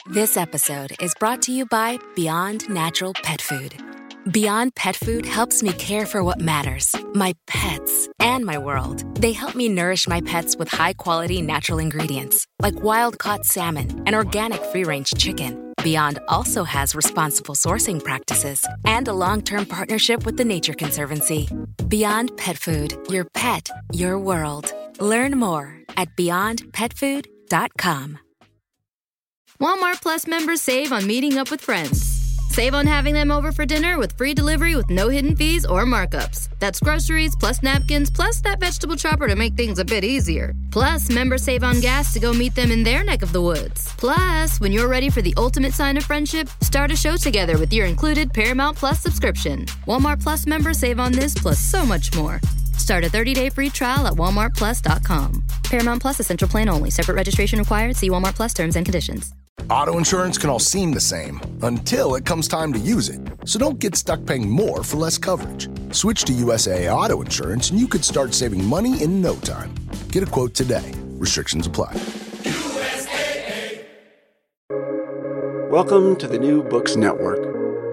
This episode is brought to you by Beyond Natural Pet Food. Beyond Pet Food helps me care for what matters, my pets, and my world. They help me nourish my pets with high-quality natural ingredients, like wild-caught salmon and organic free-range chicken. Beyond also has responsible sourcing practices and a long-term partnership with the Nature Conservancy. Beyond Pet Food, your pet, your world. Learn more at beyondpetfood.com. Walmart Plus members save on meeting up with friends. Save on having them over for dinner with free delivery with no hidden fees or markups. That's groceries, plus napkins, plus that vegetable chopper to make things a bit easier. Plus, members save on gas to go meet them in their neck of the woods. Plus, when you're ready for the ultimate sign of friendship, start a show together with your included Paramount Plus subscription. Walmart Plus members save on this plus so much more. Start a 30-day free trial at walmartplus.com. Paramount Plus Essential Plan only. Separate registration required. See Walmart Plus terms and conditions. Auto insurance can all seem the same until it comes time to use it. So don't get stuck paying more for less coverage. Switch to USAA Auto Insurance and you could start saving money in no time. Get a quote today. Restrictions apply. USAA. Welcome to the New Books Network.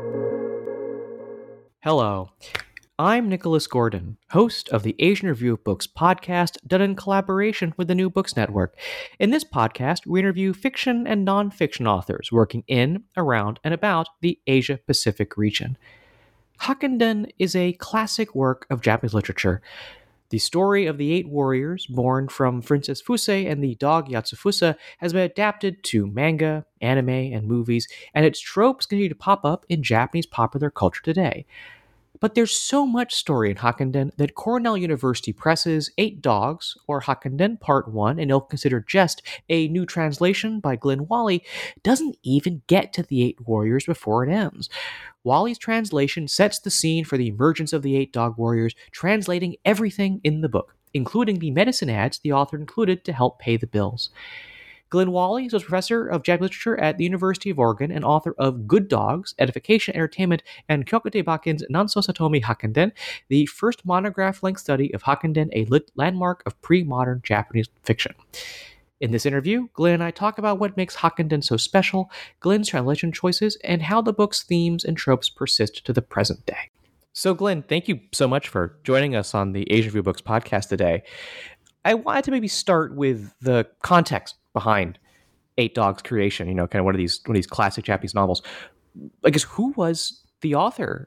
Hello. I'm Nicholas Gordon, host of the Asian Review of Books podcast, done in collaboration with the New Books Network. In this podcast, we interview fiction and nonfiction authors working in, around, and about the Asia-Pacific region. Hakkenden is a classic work of Japanese literature. The story of the 8 warriors, born from Princess Fusei and the dog Yatsufusa, has been adapted to manga, anime, and movies, and its tropes continue to pop up in Japanese popular culture today. But there's so much story in Hakkenden that Cornell University Press's 8 Dogs, or Hakkenden Part 1, and ill-considered just a new translation by Glenn Wally, doesn't even get to the 8 warriors before it ends. Wally's translation sets the scene for the emergence of the 8 Dog Warriors, translating everything in the book, including the medicine ads the author included to help pay the bills. Glenn Wally is a professor of Japanese literature at the University of Oregon and author of Good Dogs, Edification, Entertainment, and Kyokute Bakin's Nanso Satomi Hakkenden, the first monograph-length study of Hakkenden, a landmark of pre-modern Japanese fiction. In this interview, Glenn and I talk about what makes Hakkenden so special, Glenn's translation choices, and how the book's themes and tropes persist to the present day. So Glenn, thank you so much for joining us on the Asian Review Books podcast today. I wanted to maybe start with the context behind 8 Dogs' creation, kind of one of these classic Japanese novels. I guess, who was the author?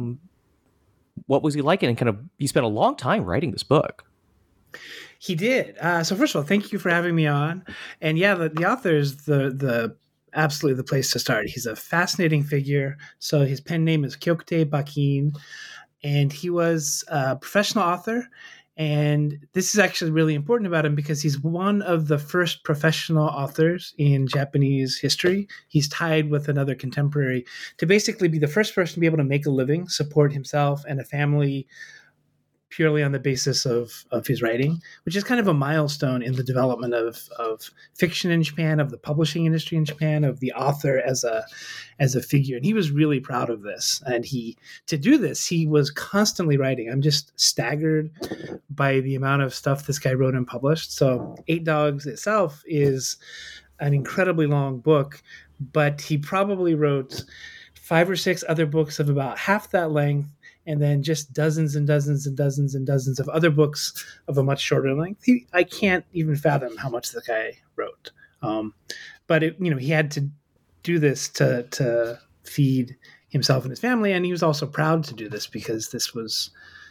What was he like? And kind of, he spent a long time writing this book. He did. So first of all, thank you for having me on. And yeah, the author is the absolutely the place to start. He's a fascinating figure. So his pen name is Kyokute Bakin, and he was a professional author. And this is actually really important about him because he's one of the first professional authors in Japanese history. He's tied with another contemporary to basically be the first person to be able to make a living, support himself and a family purely on the basis of his writing, which is kind of a milestone in the development of fiction in Japan, of the publishing industry in Japan, of the author as a figure. And he was really proud of this. And to do this, he was constantly writing. I'm just staggered by the amount of stuff this guy wrote and published. So 8 Dogs itself is an incredibly long book, but he probably wrote 5 or 6 other books of about half that length, and then just dozens and dozens and dozens and dozens of other books of a much shorter length. I can't even fathom how much the guy wrote. But he had to do this to feed himself and his family, and he was also proud to do this because this was,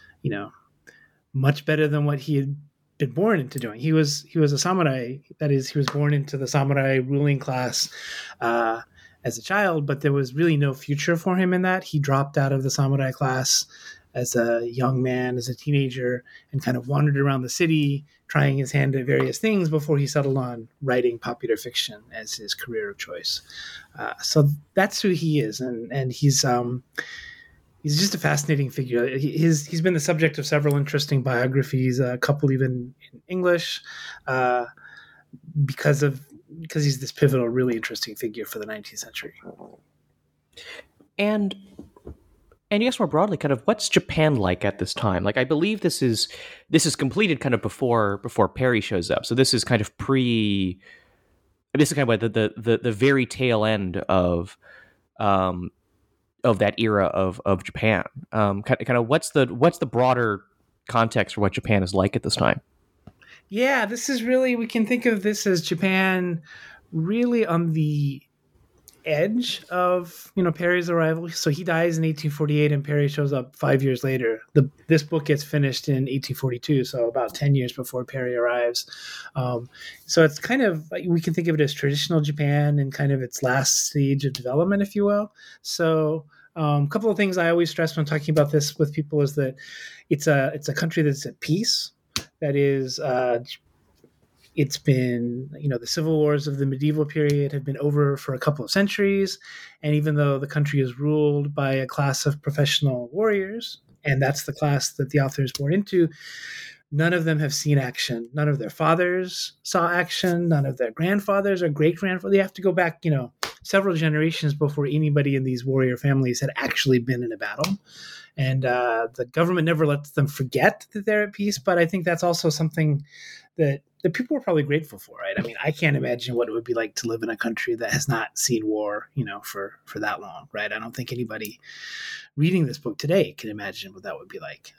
much better than what he had been born into doing. He was a samurai. That is, he was born into the samurai ruling class as a child, but there was really no future for him in that. He dropped out of the samurai class as a young man, as a teenager, and kind of wandered around the city trying his hand at various things before he settled on writing popular fiction as his career of choice. So that's who he is, and he's just a fascinating figure. He's been the subject of several interesting biographies, a couple even in English, because he's this pivotal, really interesting figure for the 19th century. And yes, more broadly, kind of what's Japan like at this time? Like, I believe this is completed kind of before Perry shows up. So this is kind of pre this is kind of like the very tail end of that era of Japan. Kind of what's the broader context for what Japan is like at this time? Yeah, this is really, we can think of this as Japan really on the edge of, Perry's arrival. So he dies in 1848 and Perry shows up 5 years later. This book gets finished in 1842, so about 10 years before Perry arrives. So it's kind of, we can think of it as traditional Japan and kind of its last stage of development, if you will. So a couple of things I always stress when talking about this with people is that it's a country that's at peace. That is, it's been, the civil wars of the medieval period have been over for a couple of centuries. And even though the country is ruled by a class of professional warriors, and that's the class that the author is born into, none of them have seen action. None of their fathers saw action. None of their grandfathers or great-grandfathers. They have to go back, several generations before anybody in these warrior families had actually been in a battle. And the government never lets them forget that they're at peace. But I think that's also something that people were probably grateful for, right? I mean, I can't imagine what it would be like to live in a country that has not seen war, for that long, right? I don't think anybody reading this book today can imagine what that would be like.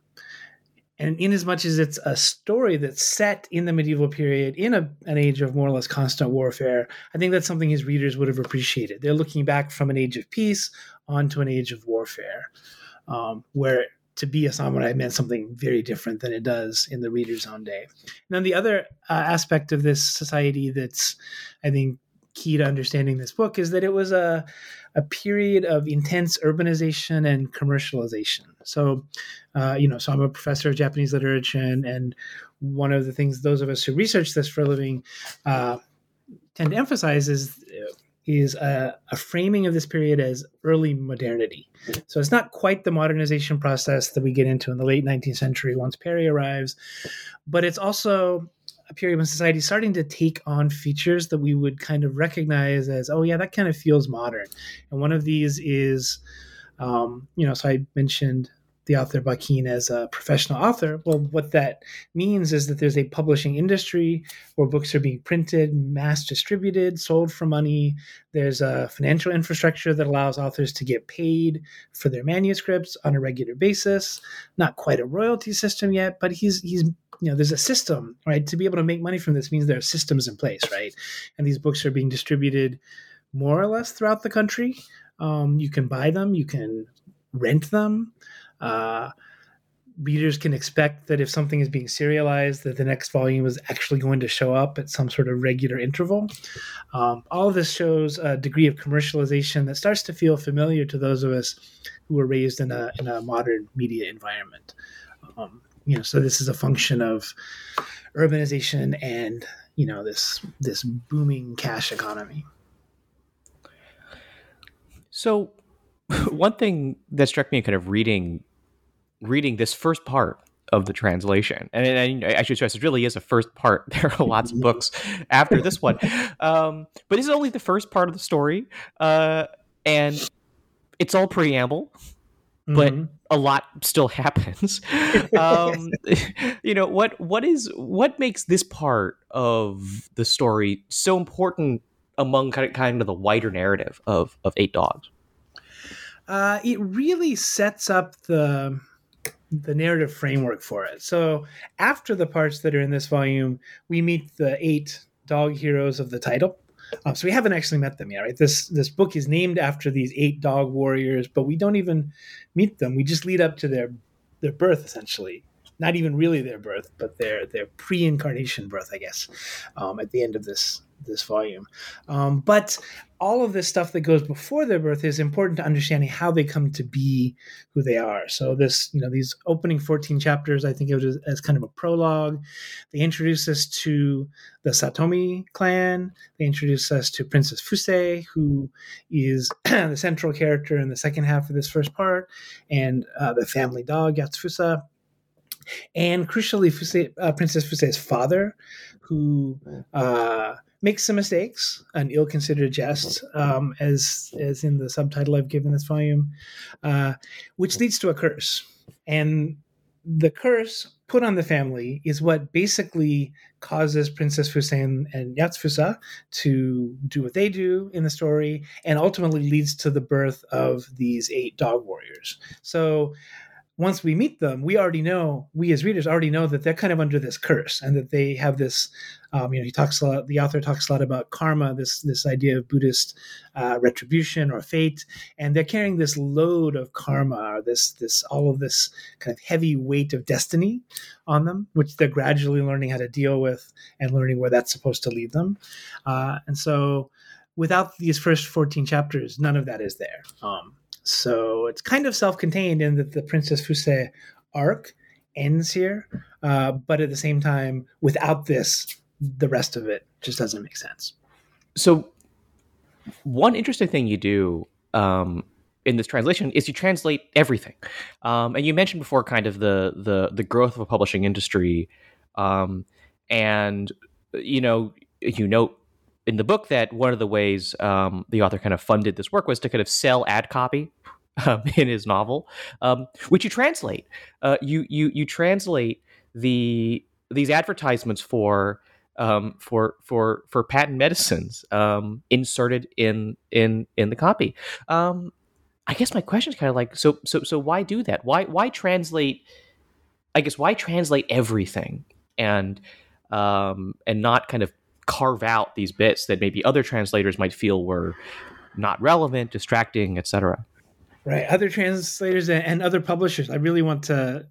And in as much as it's a story that's set in the medieval period, in an age of more or less constant warfare, I think that's something his readers would have appreciated. They're looking back from an age of peace onto an age of warfare, where to be a samurai meant something very different than it does in the reader's own day. And then the other aspect of this society that's, I think, key to understanding this book is that it was a period of intense urbanization and commercialization. So, so I'm a professor of Japanese literature, and one of the things those of us who research this for a living tend to emphasize is a framing of this period as early modernity. So it's not quite the modernization process that we get into in the late 19th century once Perry arrives, but it's also a period when society is starting to take on features that we would kind of recognize as, oh yeah, that kind of feels modern. And one of these is, so I mentioned the author Bakin as a professional author. Well, what that means is that there's a publishing industry where books are being printed, mass distributed, sold for money. There's a financial infrastructure that allows authors to get paid for their manuscripts on a regular basis. Not quite a royalty system yet, but he's there's a system, right? To be able to make money from this means there are systems in place, right? And these books are being distributed more or less throughout the country. You can buy them, you can rent them. Readers can expect that if something is being serialized, that the next volume is actually going to show up at some sort of regular interval. All of this shows a degree of commercialization that starts to feel familiar to those of us who were raised in a modern media environment. So this is a function of urbanization and this booming cash economy. So one thing that struck me in kind of reading this first part of the translation, and I should stress it really is a first part. There are lots of books after this one, but this is only the first part of the story, and it's all preamble, but a lot still happens. What makes this part of the story so important among kind of the wider narrative of Eight Dogs? It really sets up the narrative framework for it. So after the parts that are in this volume, we meet the 8 dog heroes of the title. So we haven't actually met them yet, right? This book is named after these 8 dog warriors, but we don't even meet them. We just lead up to their birth, essentially. Not even really their birth, but their pre-incarnation birth, I guess, at the end of this volume. But all of this stuff that goes before their birth is important to understanding how they come to be who they are. So these opening 14 chapters, I think of it as kind of a prologue. They introduce us to the Satomi clan. They introduce us to Princess Fusei, who is the central character in the second half of this first part, and the family dog, Yatsufusa. And crucially, Princess Fusei's father, who makes some mistakes, an ill-considered jest, as in the subtitle I've given this volume, which leads to a curse. And the curse put on the family is what basically causes Princess Fusain and Yatsfusa to do what they do in the story, and ultimately leads to the birth of these 8 dog warriors. So once we meet them, we as readers already know that they're kind of under this curse, and that they have this, the author talks a lot about karma, this idea of Buddhist retribution or fate, and they're carrying this load of karma, or all of this kind of heavy weight of destiny on them, which they're gradually learning how to deal with and learning where that's supposed to lead them. And so without these first 14 chapters, none of that is there. So it's kind of self-contained in that the Princess Fusai arc ends here, but at the same time, without this, the rest of it just doesn't make sense. So one interesting thing you do in this translation is you translate everything. And you mentioned before kind of the growth of a publishing industry. And, you note in the book that one of the ways the author kind of funded this work was to kind of sell ad copy in his novel, which you translate. You translate these advertisements for patent medicines inserted in the copy. I guess my question is kind of like, so why do that? Why translate? I guess why translate everything and not kind of carve out these bits that maybe other translators might feel were not relevant, distracting, etc. Right. Other translators and other publishers. I really want to,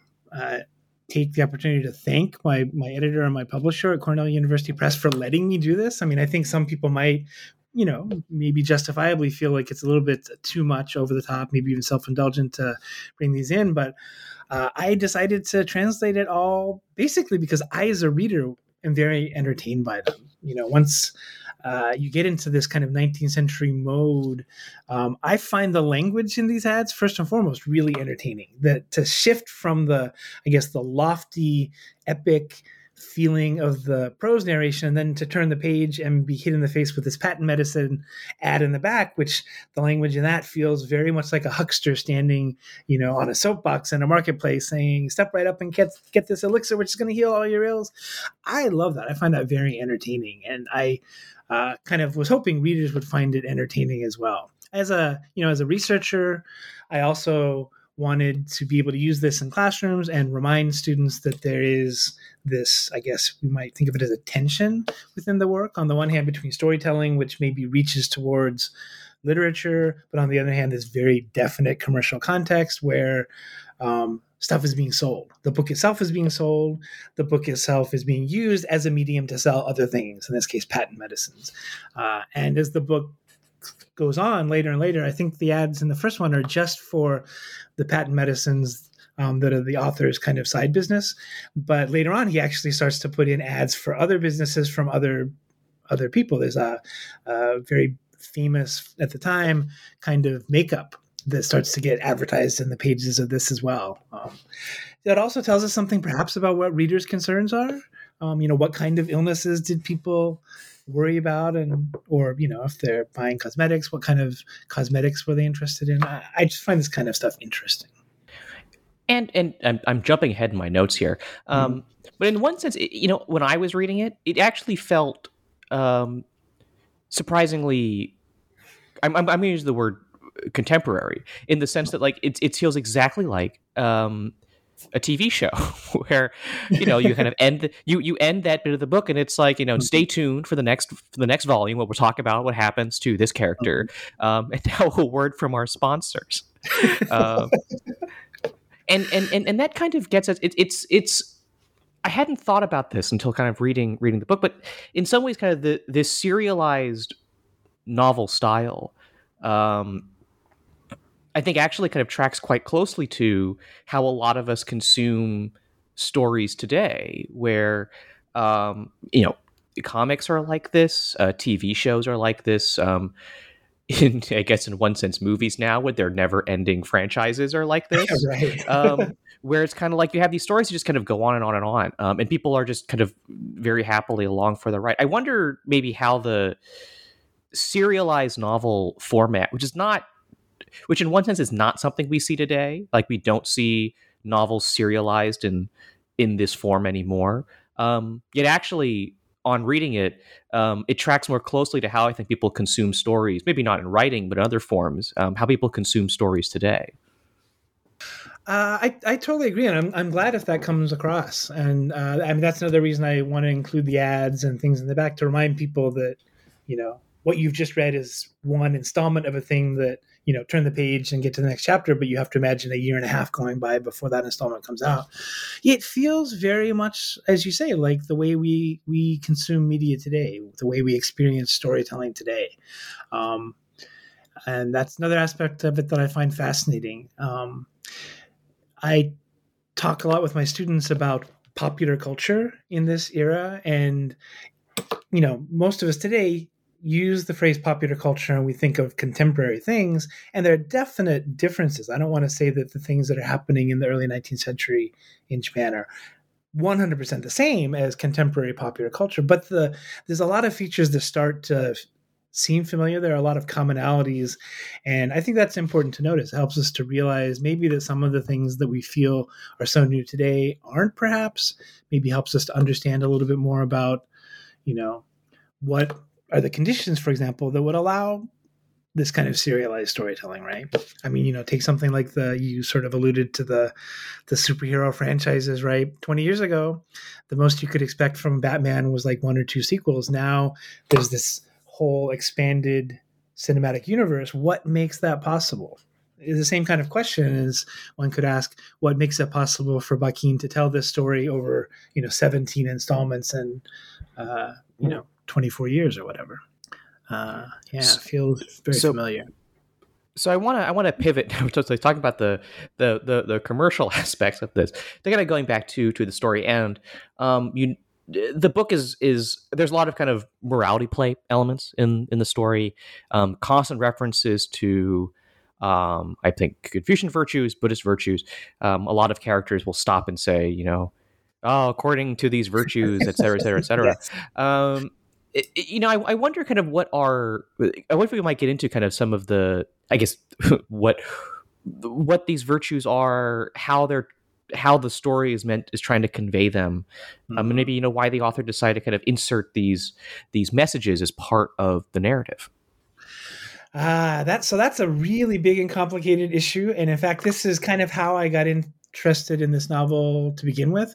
take the opportunity to thank my editor and my publisher at Cornell University Press for letting me do this. I mean, I think some people might, maybe justifiably feel like it's a little bit too much, over the top, maybe even self-indulgent to bring these in. But I decided to translate it all basically because I, as a reader, am very entertained by them. Once you get into this kind of 19th century mode, I find the language in these ads, first and foremost, really entertaining. That to shift from the lofty, epic feeling of the prose narration, and then to turn the page and be hit in the face with this patent medicine ad in the back, which the language in that feels very much like a huckster standing, on a soapbox in a marketplace saying, step right up and get this elixir, which is going to heal all your ills. I love that. I find that very entertaining. And I kind of was hoping readers would find it entertaining as well. As a researcher, I also wanted to be able to use this in classrooms and remind students that there is this, I guess we might think of it as a tension within the work. On the one hand, between storytelling, which maybe reaches towards literature, but on the other hand, this very definite commercial context where stuff is being sold. The book itself is being sold. The book itself is being used as a medium to sell other things, in this case, patent medicines. And as the book goes on later and later, I think the ads in the first one are just for the patent medicines that are the author's kind of side business. But later on, he actually starts to put in ads for other businesses from other people. There's a very famous, at the time, kind of makeup that starts to get advertised in the pages of this as well. That also tells us something perhaps about what readers' concerns are. What kind of illnesses did people worry about, or if they're buying cosmetics, what kind of cosmetics were they interested in? I just find this kind of stuff interesting. And I'm jumping ahead in my notes here, but in one sense, when I was reading it, it actually felt surprisingly. I'm going to use the word contemporary in the sense that it feels exactly like a TV show where you kind of end you end that bit of the book and it's like stay tuned for the next volume where we'll talk about what happens to this character. And now a word from our sponsors. And that kind of gets us. It's I hadn't thought about this until kind of reading the book, but in some ways, kind of this serialized novel style, I think actually kind of tracks quite closely to how a lot of us consume stories today, where comics are like this, TV shows are like this. I guess in one sense, movies now with their never-ending franchises are like this, right. Where it's kind of like you have these stories that just kind of go on and on and on, and people are just kind of very happily along for the ride. I wonder maybe how the serialized novel format, which in one sense is not something we see today, like we don't see novels serialized in this form anymore. Yet actually, on reading it, it tracks more closely to how I think people consume stories, maybe not in writing, but in other forms, how people consume stories today. I totally agree, and I'm glad if that comes across. And I mean, that's another reason I want to include the ads and things in the back to remind people that, what you've just read is one installment of a thing that, turn the page and get to the next chapter, but you have to imagine a year and a half going by before that installment comes out. It feels very much, as you say, like the way we consume media today, the way we experience storytelling today. And that's another aspect of it that I find fascinating. I talk a lot with my students about popular culture in this era. And, most of us today use the phrase popular culture and we think of contemporary things, and there are definite differences. I don't want to say that the things that are happening in the early 19th century in Japan are 100% the same as contemporary popular culture, but there's a lot of features that start to seem familiar. There are a lot of commonalities, and I think that's important to notice. It helps us to realize maybe that some of the things that we feel are so new today aren't, perhaps. Maybe helps us to understand a little bit more about, what are the conditions, for example, that would allow this kind of serialized storytelling, right? I mean, take something like you sort of alluded to the superhero franchises, right? 20 years ago, the most you could expect from Batman was like 1 or 2 sequels. Now there's this whole expanded cinematic universe. What makes that possible? It's the same kind of question as one could ask, what makes it possible for Bakin to tell this story over, 17 installments and, 24 years or whatever. It feels very familiar. So I want to pivot to talking about the commercial aspects of this. They're kind of going back to the story, and the book is there's a lot of kind of morality play elements in the story, constant references to I think Confucian virtues, Buddhist virtues. A lot of characters will stop and say, according to these virtues, et cetera, et cetera, et cetera. Yes. I wonder kind of I wonder if we might get into kind of some of the, I guess, what these virtues are, how the story is trying to convey them, and maybe why the author decided to kind of insert these messages as part of the narrative. That's a really big and complicated issue, and in fact, this is kind of how I got interested in this novel to begin with.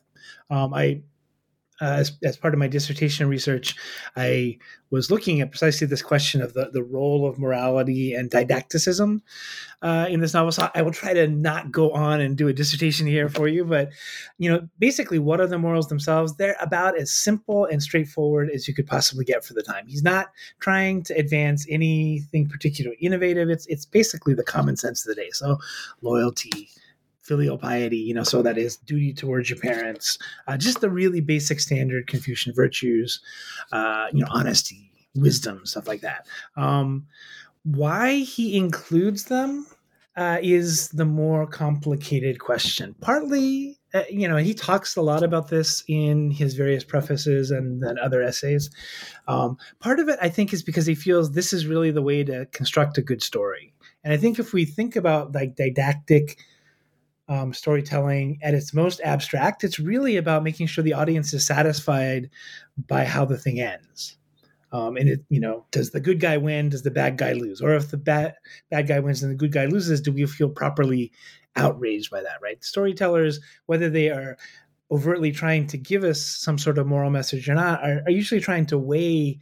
As part of my dissertation research, I was looking at precisely this question of the role of morality and didacticism in this novel. So I will try to not go on and do a dissertation here for you, but basically, what are the morals themselves? They're about as simple and straightforward as you could possibly get for the time. He's not trying to advance anything particularly innovative. It's basically the common sense of the day. So loyalty, filial piety, so that is duty towards your parents, just the really basic standard Confucian virtues, honesty, wisdom, stuff like that. Why he includes them is the more complicated question. Partly, he talks a lot about this in his various prefaces and then other essays. Part of it, I think, is because he feels this is really the way to construct a good story. And I think if we think about like didactic storytelling at its most abstract, it's really about making sure the audience is satisfied by how the thing ends. And does the good guy win? Does the bad guy lose? Or if the bad guy wins and the good guy loses, do we feel properly outraged by that, right? Storytellers, whether they are overtly trying to give us some sort of moral message or not, are usually trying to weigh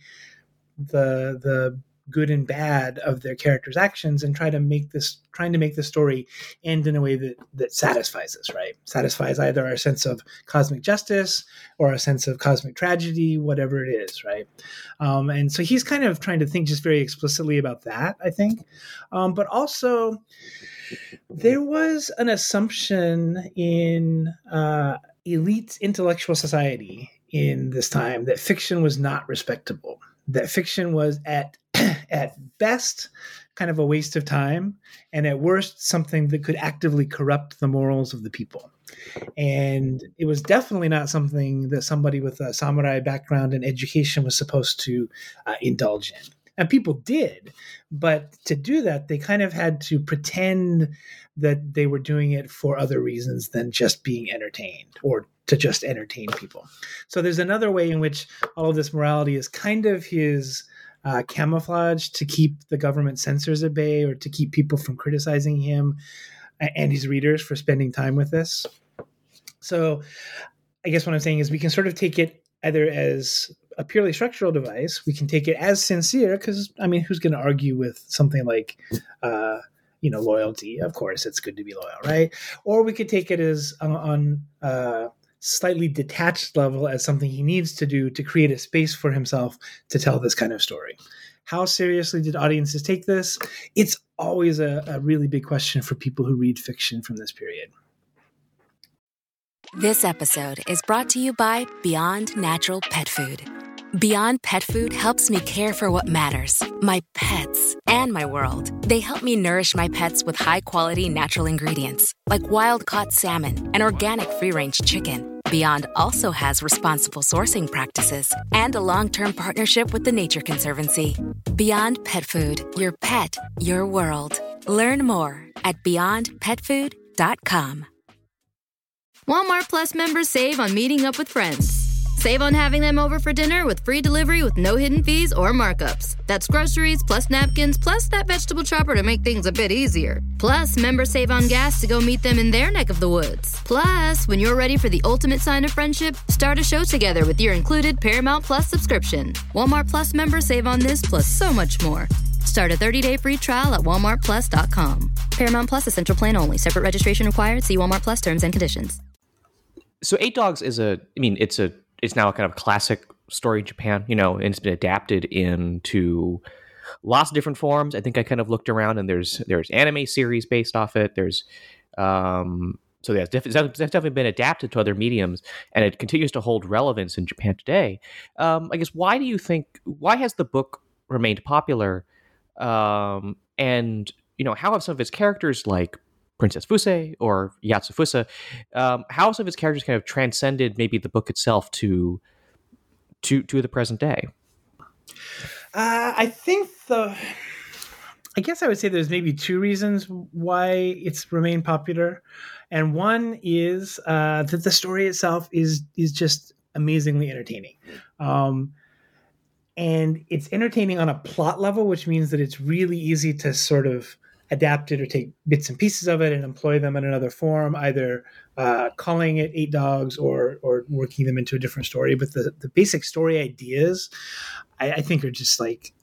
the good and bad of their characters' actions and trying to make the story end in a way that satisfies us, right? Satisfies either our sense of cosmic justice or a sense of cosmic tragedy, whatever it is, right? And so he's kind of trying to think just very explicitly about that, I think. But also, there was an assumption in elite intellectual society in this time that fiction was not respectable, that fiction was at best kind of a waste of time, and at worst something that could actively corrupt the morals of the people. And it was definitely not something that somebody with a samurai background and education was supposed to indulge in. And people did. But to do that, they kind of had to pretend that they were doing it for other reasons than just being entertained or to just entertain people. So there's another way in which all of this morality is kind of his camouflage to keep the government censors at bay or to keep people from criticizing him and his readers for spending time with this. So I guess what I'm saying is we can sort of take it either as a purely structural device. We can take it as sincere because, I mean, who's going to argue with something like, loyalty? Of course, it's good to be loyal, right? Or we could take it as on slightly detached level as something he needs to do to create a space for himself to tell this kind of story. How seriously did audiences take this? It's always a really big question for people who read fiction from this period. This episode is brought to you by Beyond Natural Pet Food. Beyond Pet Food helps me care for what matters, my pets and my world. They help me nourish my pets with high-quality natural ingredients, like wild-caught salmon and organic free-range chicken. Beyond also has responsible sourcing practices and a long-term partnership with the Nature Conservancy. Beyond Pet Food, your pet, your world. Learn more at beyondpetfood.com. Walmart Plus members save on meeting up with friends. Save on having them over for dinner with free delivery with no hidden fees or markups. That's groceries plus napkins plus that vegetable chopper to make things a bit easier. Plus, members save on gas to go meet them in their neck of the woods. Plus, when you're ready for the ultimate sign of friendship, start a show together with your included Paramount Plus subscription. Walmart Plus members save on this plus so much more. Start a 30-day free trial at walmartplus.com. Paramount Plus Essential Plan only. Separate registration required. See Walmart Plus terms and conditions. So Eight Dogs is it's now a kind of classic story in Japan, and it's been adapted into lots of different forms. I think I kind of looked around and there's anime series based off it. There's so yeah, it's definitely been adapted to other mediums, and it continues to hold relevance in Japan today. I guess why has the book remained popular? And how have some of its characters, like Princess Fuse or Yatsufusa, how have some of its characters kind of transcended maybe the book itself to the present day? I guess I would say there's maybe two reasons why it's remained popular. And one is that the story itself is just amazingly entertaining. And it's entertaining on a plot level, which means that it's really easy to sort of adapt it or take bits and pieces of it and employ them in another form, either calling it Eight Dogs or working them into a different story. But the basic story ideas, I think, are just like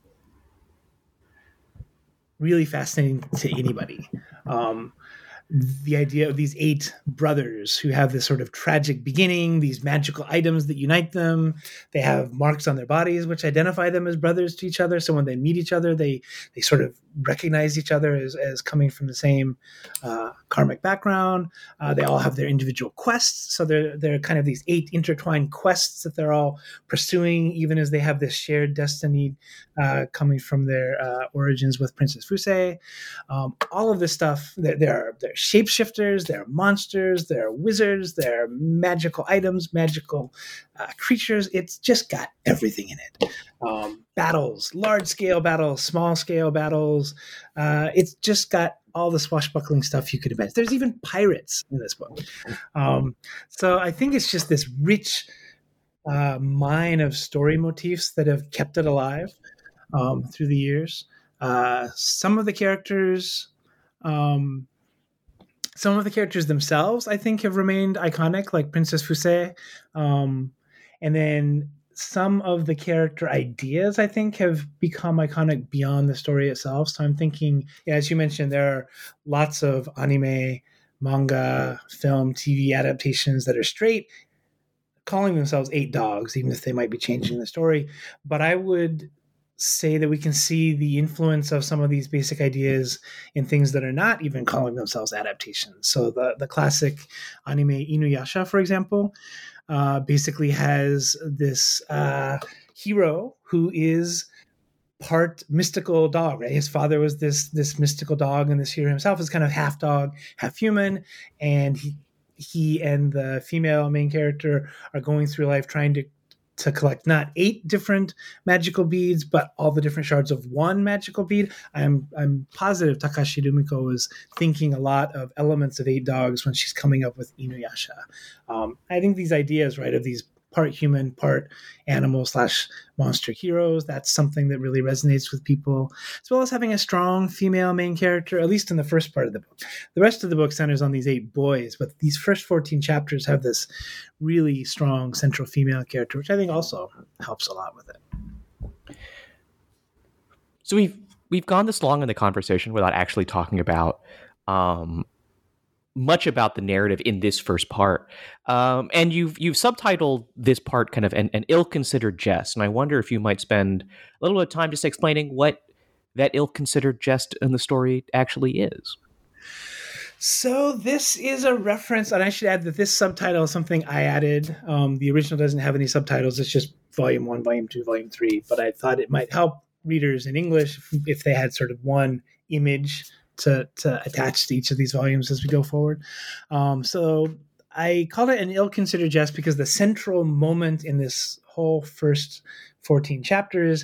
really fascinating to anybody. The idea of these 8 brothers who have this sort of tragic beginning, these magical items that unite them. They have marks on their bodies which identify them as brothers to each other. So when they meet each other, they sort of recognize each other as coming from the same karmic background. They all have their individual quests. So they're kind of these 8 intertwined quests that they're all pursuing, even as they have this shared destiny coming from their origins with Princess Fuse. All of this stuff, they're shapeshifters, they're monsters, they're wizards, they're magical items, magical creatures. It's just got everything in it. Battles, large-scale battles, small-scale battles. It's just got all the swashbuckling stuff you could imagine. There's even pirates in this book. So I think it's just this rich mine of story motifs that have kept it alive through the years. Some of the characters themselves, I think, have remained iconic, like Princess Fuse. And then some of the character ideas, I think, have become iconic beyond the story itself. So I'm thinking, as you mentioned, there are lots of anime, manga, film, TV adaptations that are straight, calling themselves Eight Dogs, even if they might be changing the story. But I would say that we can see the influence of some of these basic ideas in things that are not even calling themselves adaptations. So the classic anime Inuyasha, for example, basically has this hero who is part mystical dog, right? His father was this mystical dog, and this hero himself is kind of half dog, half human, and he and the female main character are going through life trying to to collect not 8 different magical beads, but all the different shards of one magical bead. I'm positive Takashi Rumiko was thinking a lot of elements of 8 Dogs when she's coming up with Inuyasha. I think these ideas, right, of these part human, part animal / monster heroes, that's something that really resonates with people, as well as having a strong female main character, at least in the first part of the book. The rest of the book centers on these 8 boys, but these first 14 chapters have this really strong central female character, which I think also helps a lot with it. So we've gone this long in the conversation without actually talking about much about the narrative in this first part, and you've subtitled this part kind of an ill-considered jest, and I wonder if you might spend a little bit of time just explaining what that ill-considered jest in the story actually is. So this is a reference, and I should add that this subtitle is something I added. The original doesn't have any subtitles; it's just Volume 1, Volume 2, Volume 3. But I thought it might help readers in English if they had sort of one image to attach to each of these volumes as we go forward. So I called it an ill-considered jest because the central moment in this whole first 14 chapters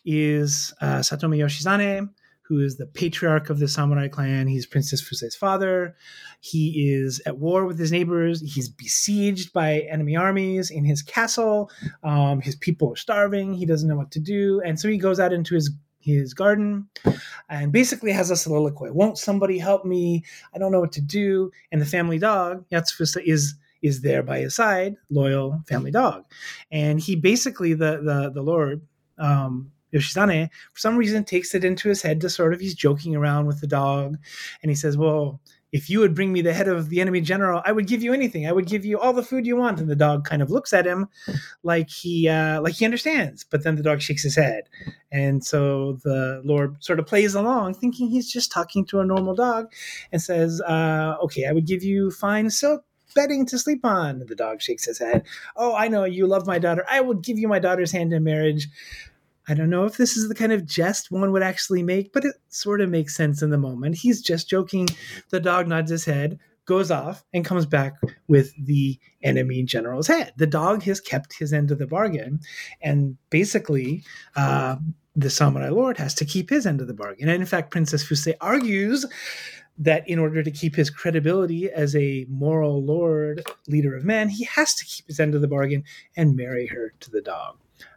is Satomi Yoshizane, who is the patriarch of the samurai clan. He's Princess Fusei's father. He is at war with his neighbors. He's besieged by enemy armies in his castle. His people are starving. He doesn't know what to do. And so he goes out into his garden and basically has a soliloquy. Won't somebody help me? I don't know what to do. And the family dog, Yatsufusa, is there by his side, loyal family dog. And he basically, the Lord, Yoshizane, for some reason takes it into his head to sort of, he's joking around with the dog. And he says, well, if you would bring me the head of the enemy general, I would give you anything. I would give you all the food you want. And the dog kind of looks at him like he understands. But then the dog shakes his head. And so the Lord sort of plays along, thinking he's just talking to a normal dog, and says, okay, I would give you fine silk bedding to sleep on. And the dog shakes his head. Oh, I know, you love my daughter. I will give you my daughter's hand in marriage. I don't know if this is the kind of jest one would actually make, but it sort of makes sense in the moment. He's just joking. The dog nods his head, goes off, and comes back with the enemy general's head. The dog has kept his end of the bargain, and basically the samurai lord has to keep his end of the bargain. And in fact, Princess Fusei argues that in order to keep his credibility as a moral lord, leader of men, he has to keep his end of the bargain and marry her to the dog.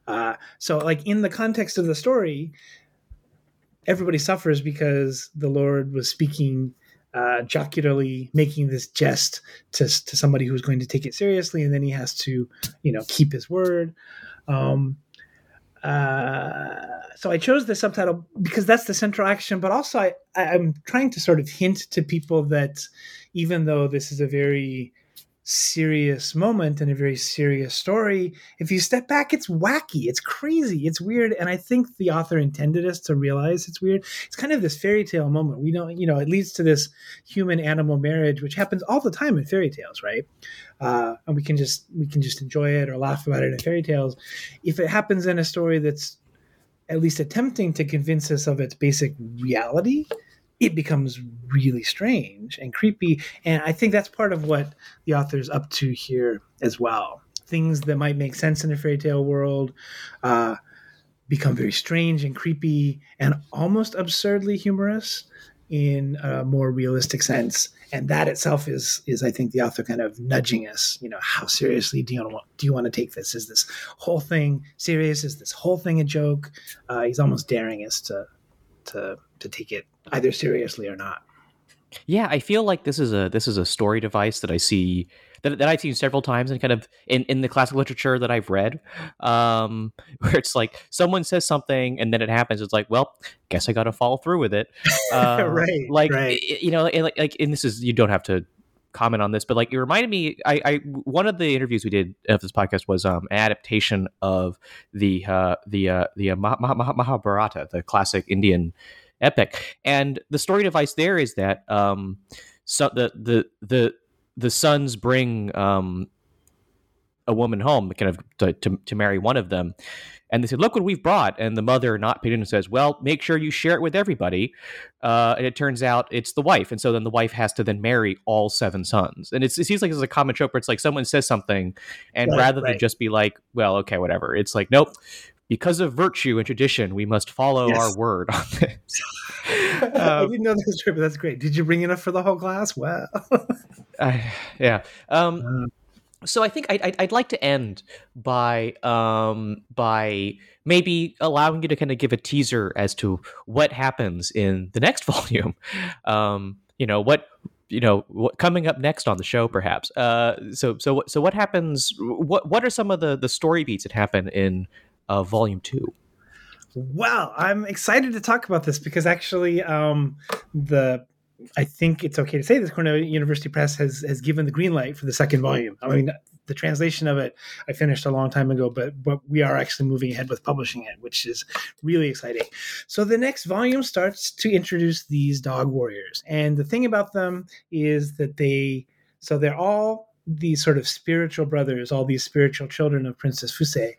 So like in the context of the story, everybody suffers because the Lord was speaking jocularly, making this jest to somebody who's going to take it seriously, and then he has to, keep his word. So I chose the subtitle because that's the central action, but also I'm trying to sort of hint to people that even though this is a very serious moment and a very serious story, if you step back, it's wacky, it's crazy, it's weird, and I think the author intended us to realize it's weird. It's kind of this fairy tale moment. We don't, it leads to this human-animal marriage, which happens all the time in fairy tales, right? And we can just enjoy it or laugh about it in fairy tales. If it happens in a story that's at least attempting to convince us of its basic reality, it becomes really strange and creepy. And I think that's part of what the author's up to here as well. Things that might make sense in a fairy tale world become very strange and creepy and almost absurdly humorous in a more realistic sense. And that itself is I think, the author kind of nudging us, how seriously do you want to take this? Is this whole thing serious? Is this whole thing a joke? He's almost daring us to take it either seriously or not. Yeah, I feel like this is a story device that I see that I've seen several times in kind of in the classic literature that I've read, where it's like someone says something and then it happens. It's like, well, guess I got to follow through with it. Right. And this is, you don't have to comment on this, but like it reminded me, I one of the interviews we did of this podcast was an adaptation of the Mahabharata, the classic Indian epic, and the story device there is that so the sons bring a woman home, kind of to marry one of them. And they said, "Look what we've brought." And the mother, not paid in, says, "Well, make sure you share it with everybody." And it turns out it's the wife. And so then the wife has to then marry all 7 sons. And it seems like it's a common trope where it's like someone says something, and rather than just be like, well, okay, whatever, it's like, nope, because of virtue and tradition, we must follow our word on this. I didn't know that was true, but that's great. Did you bring enough for the whole class? Well, yeah. So I think I'd like to end by maybe allowing you to kind of give a teaser as to what happens in the next volume. What coming up next on the show, perhaps. So what happens? What are some of the story beats that happen in volume 2? Well, I'm excited to talk about this because actually, I think it's okay to say this, Cornell University Press has given the green light for the second volume. I mean, the translation of it I finished a long time ago, but we are actually moving ahead with publishing it, which is really exciting. So the next volume starts to introduce these dog warriors. And the thing about them is that they're all these sort of spiritual brothers, all these spiritual children of Princess Fuse.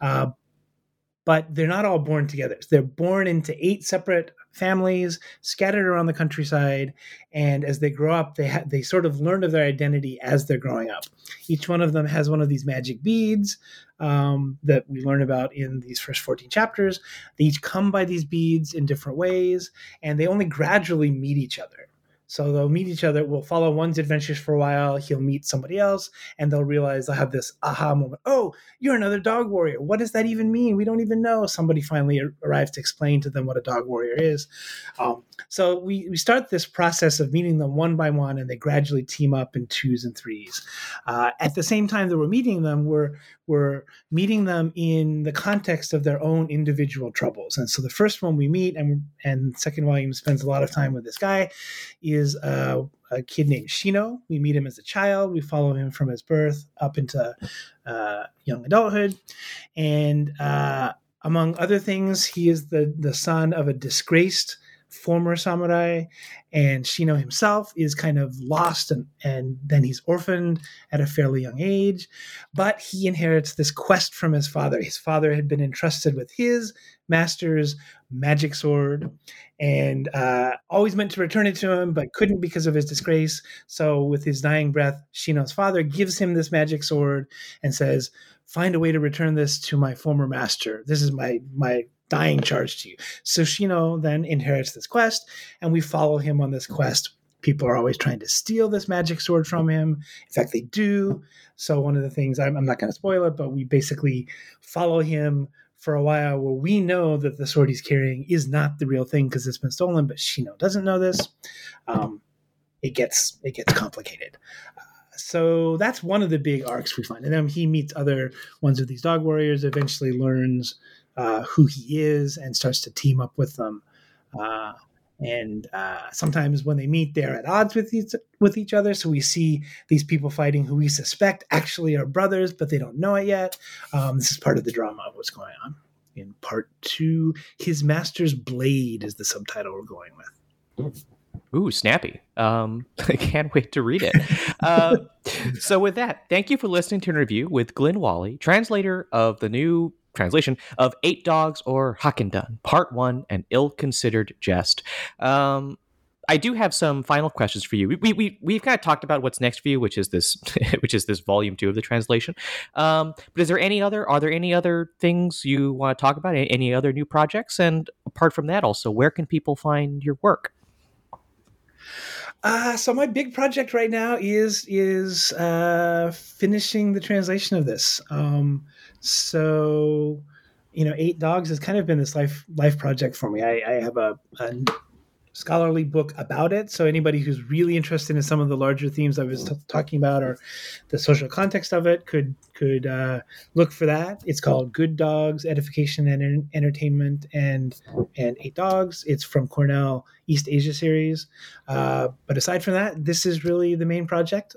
But they're not all born together. They're born into 8 separate families scattered around the countryside. And as they grow up, they sort of learn of their identity as they're growing up. Each one of them has one of these magic beads that we learn about in these first 14 chapters. They each come by these beads in different ways, and they only gradually meet each other. So they'll meet each other. We'll follow one's adventures for a while. He'll meet somebody else, and they'll realize they'll have this aha moment. Oh, you're another dog warrior. What does that even mean? We don't even know. Somebody finally arrives to explain to them what a dog warrior is. So we start this process of meeting them one by one, and they gradually team up in 2s and 3s. At the same time that we're meeting them, we're meeting them in the context of their own individual troubles. And so the first one we meet, and second volume spends a lot of time with this guy, is a kid named Shino. We meet him as a child. We follow him from his birth up into young adulthood. And among other things, he is the son of a disgraced former samurai, and Shino himself is kind of lost, and then he's orphaned at a fairly young age. But he inherits this quest from his father. His father had been entrusted with his master's magic sword and always meant to return it to him, but couldn't because of his disgrace. So with his dying breath, Shino's father gives him this magic sword and says, "Find a way to return this to my former master. This is my dying charge to you." So Shino then inherits this quest, and we follow him on this quest. People are always trying to steal this magic sword from him. In fact, they do. So one of the things, I'm not going to spoil it, but we basically follow him for a while where we know that the sword he's carrying is not the real thing because it's been stolen, but Shino doesn't know this. It gets complicated. So that's one of the big arcs we find. And then he meets other ones of these dog warriors, eventually learns who he is and starts to team up with them. And sometimes when they meet, they're at odds with each other. So we see these people fighting who we suspect actually are brothers, but they don't know it yet. This is part of the drama of what's going on. In part 2, His Master's Blade is the subtitle we're going with. Ooh, snappy. I can't wait to read it. So with that, thank you for listening to an interview with Glyn Wally, translator of the new translation of 8 Dogs or Hakkendun, Part 1, An Ill-Considered Jest. I do have some final questions for you. We've kind of talked about what's next for you, which is this volume 2 of the translation. But are there any other things you want to talk about? Any other new projects? And apart from that, also, where can people find your work? So my big project right now is finishing the translation of this. So, 8 Dogs has kind of been this life project for me. I have a scholarly book about it. So anybody who's really interested in some of the larger themes I was talking about or the social context of it could look for that. It's called Good Dogs, Edification and Entertainment, and 8 Dogs. It's from Cornell East Asia series. But aside from that, this is really the main project.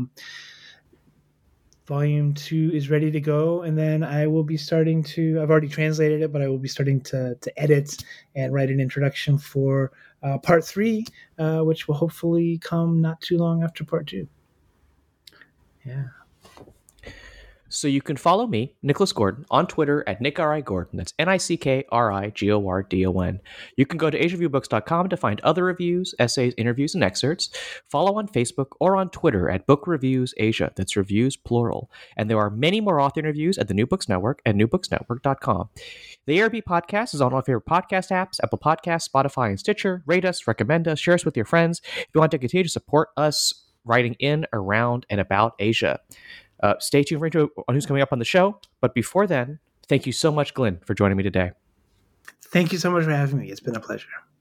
Volume 2 is ready to go, and then I will be starting to, I've already translated it, but I will be starting to edit and write an introduction for Part 3, which will hopefully come not too long after Part 2. Yeah. So you can follow me, Nicholas Gordon, on Twitter at NickRIGordon. That's NickRIGordon. You can go to AsiaReviewBooks.com to find other reviews, essays, interviews, and excerpts. Follow on Facebook or on Twitter at Book Reviews Asia. That's reviews plural. And there are many more author interviews at the New Books Network at newbooksnetwork.com. The ARB podcast is on all favorite podcast apps, Apple Podcasts, Spotify, and Stitcher. Rate us, recommend us, share us with your friends. If you want to continue to support us writing in, around, and about Asia. Stay tuned for on who's coming up on the show. But before then, thank you so much, Glenn, for joining me today. Thank you so much for having me. It's been a pleasure.